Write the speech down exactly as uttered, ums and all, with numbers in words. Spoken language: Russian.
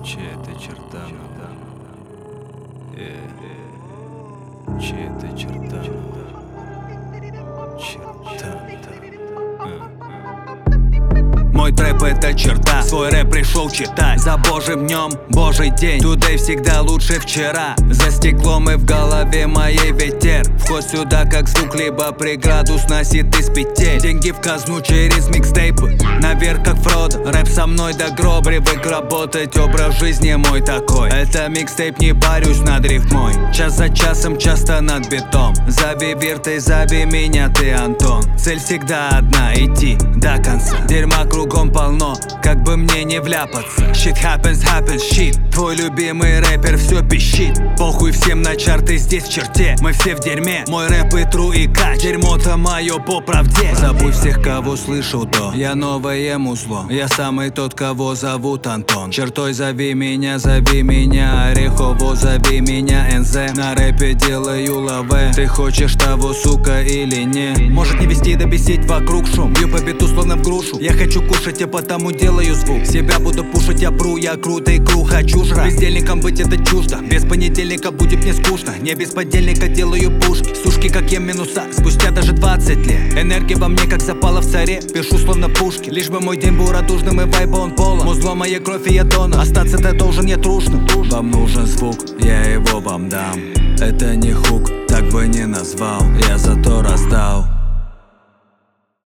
Чья это черта, э, чья это черта, черта. Мой трэп это черта, свой рэп пришел читать. За божьим днем, божий день, today всегда лучше вчера. За стеклом и в голове моей ветер. Вход сюда как звук, либо преграду сносит из петель. Деньги в казну через микстейпы, наверх как Фродо. Рэп со мной до гроба, привык работать, образ жизни мой такой. Это микстейп, не парюсь над рифмой. Час за часом, часто над битом. Зови Вирт, зови меня ты, Антон. Цель всегда одна, идти до конца. Дерьма кругом полно, как бы мне не вляпаться. Shit happens, happens, shit. Твой любимый рэпер все пищит. Похуй всем на чарты, здесь в черте. Мы все в дерьме, мой рэп и тру и кач. Дерьмо-то мое по правде. Забудь всех, кого слышу до. Я новое музло, я самый тот, кого зовут Антон. Чертой зови меня, зови меня Орехово, зови меня эн зэ. На рэпе делаю лаве. Ты хочешь того, сука, или не? Может не вести, да бесить вокруг шум. Бью по биту, словно в грушу. Я хочу кушать, я потому делаю звук. Себя буду пушить, я пру, я круто и кру. Хочу жрать, бездельником быть это чуждо. Без понедельника будет мне скучно. Не без подельника делаю пушки. Сушки, как ем минуса, спустя даже двадцать лет. Энергия во мне, как запала в царе. Пишу словно пушки, лишь бы мой день был радужным и вайба он полон. Музло моей кровь и я тону. Остаться ты должен, я трушно. Вам нужен звук, я его вам дам. Это не хук, так бы не назвал. Я зато раздал.